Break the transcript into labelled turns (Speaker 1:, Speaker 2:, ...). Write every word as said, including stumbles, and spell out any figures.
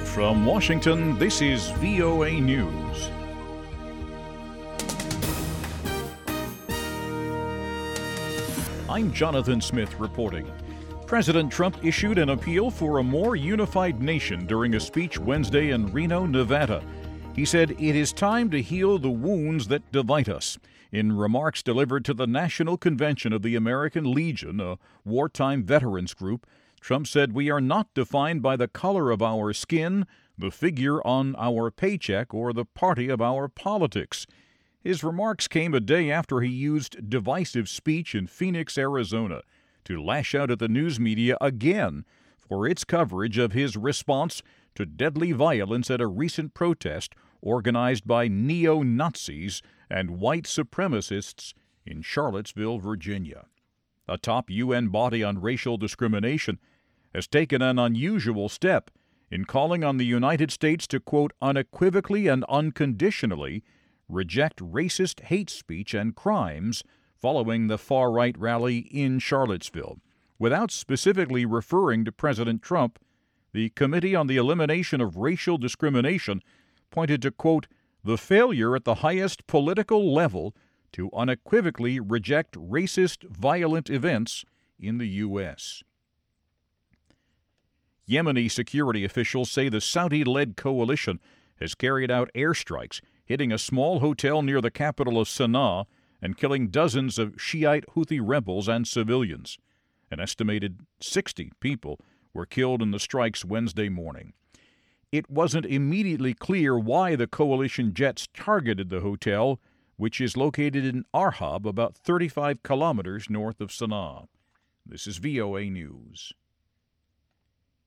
Speaker 1: From Washington, this is V O A News. I'm Jonathan Smith reporting. President Trump issued an appeal for a more unified nation during a speech Wednesday in Reno, Nevada. He said, "It is time to heal the wounds that divide us." In remarks delivered to the National Convention of the American Legion, a wartime veterans group, Trump said, "We are not defined by the color of our skin, the figure on our paycheck, or the party of our politics." His remarks came a day after he used divisive speech in Phoenix, Arizona, to lash out at the news media again for its coverage of his response to deadly violence at a recent protest organized by neo-Nazis and white supremacists in Charlottesville, Virginia. A top U N body on racial discrimination has taken an unusual step in calling on the United States to, quote, unequivocally and unconditionally reject racist hate speech and crimes following the far-right rally in Charlottesville. Without specifically referring to President Trump, the Committee on the Elimination of Racial Discrimination pointed to, quote, the failure at the highest political level to unequivocally reject racist, violent events in the U S Yemeni security officials say the Saudi-led coalition has carried out airstrikes, hitting a small hotel near the capital of Sana'a and killing dozens of Shiite Houthi rebels and civilians. An estimated sixty people were killed in the strikes Wednesday morning. It wasn't immediately clear why the coalition jets targeted the hotel, which is located in Arhab, about thirty-five kilometers north of Sana'a. This is V O A News.